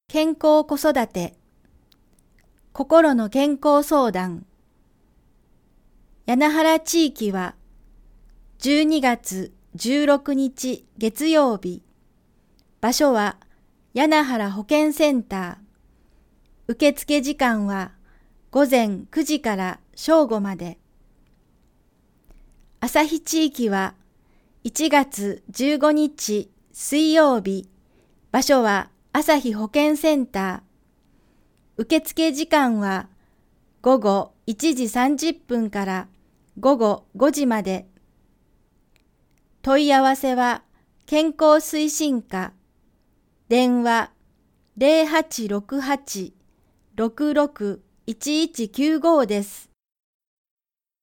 健康子育て心の健康相談。柳原地域は12月16日月曜日。場所は柳原保健センター。受付時間は午前9時から正午まで。旭地域は1月15日水曜日。場所は旭保健センター。受付時間は午後1時30分から午後5時まで。問い合わせは健康推進課。電話0868-66-1195です。